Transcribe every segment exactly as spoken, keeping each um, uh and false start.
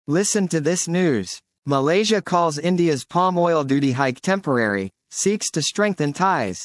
Listen to this news. Malaysia calls India's palm oil duty hike temporary, seeks to strengthen ties.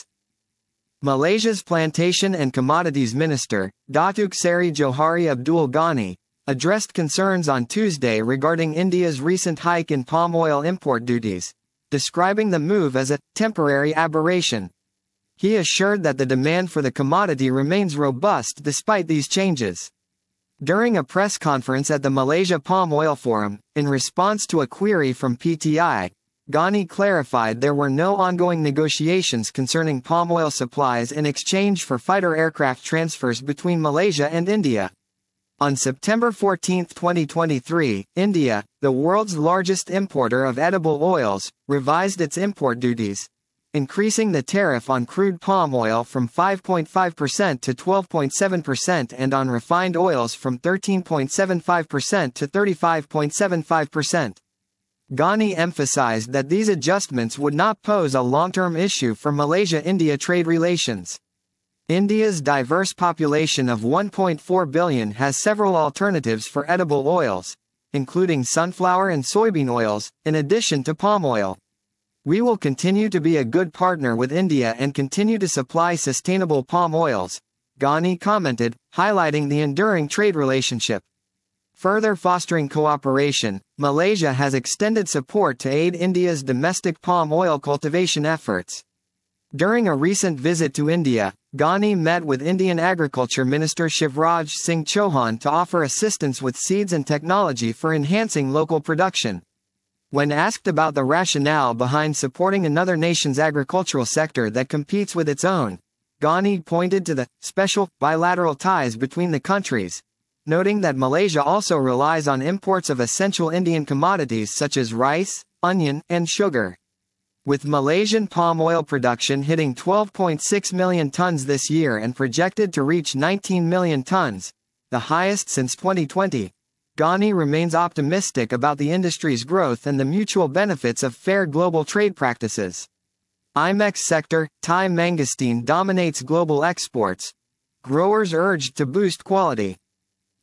Malaysia's Plantation and Commodities Minister, Datuk Seri Johari Abdul Ghani, addressed concerns on Tuesday regarding India's recent hike in palm oil import duties, describing the move as a temporary aberration. He assured that the demand for the commodity remains robust despite these changes. During a press conference at the Malaysia Palm Oil Forum, in response to a query from P T I, Ghani clarified there were no ongoing negotiations concerning palm oil supplies in exchange for fighter aircraft transfers between Malaysia and India. On September fourteenth twenty twenty-three, India, the world's largest importer of edible oils, revised its import duties, increasing the tariff on crude palm oil from five point five percent to twelve point seven percent and on refined oils from thirteen point seven five percent to thirty-five point seven five percent. Ghani emphasized that these adjustments would not pose a long-term issue for Malaysia-India trade relations. India's diverse population of one point four billion has several alternatives for edible oils, including sunflower and soybean oils, in addition to palm oil. We will continue to be a good partner with India and continue to supply sustainable palm oils, Ghani commented, highlighting the enduring trade relationship. Further fostering cooperation, Malaysia has extended support to aid India's domestic palm oil cultivation efforts. During a recent visit to India, Ghani met with Indian Agriculture Minister Shivraj Singh Chauhan to offer assistance with seeds and technology for enhancing local production. When asked about the rationale behind supporting another nation's agricultural sector that competes with its own, Ghani pointed to the special bilateral ties between the countries, noting that Malaysia also relies on imports of essential Indian commodities such as rice, onion, and sugar. With Malaysian palm oil production hitting twelve point six million tons this year and projected to reach nineteen million tons, the highest since twenty twenty, Ghani remains optimistic about the industry's growth and the mutual benefits of fair global trade practices. I M E X sector, Thai mangosteen dominates global exports. Growers urged to boost quality.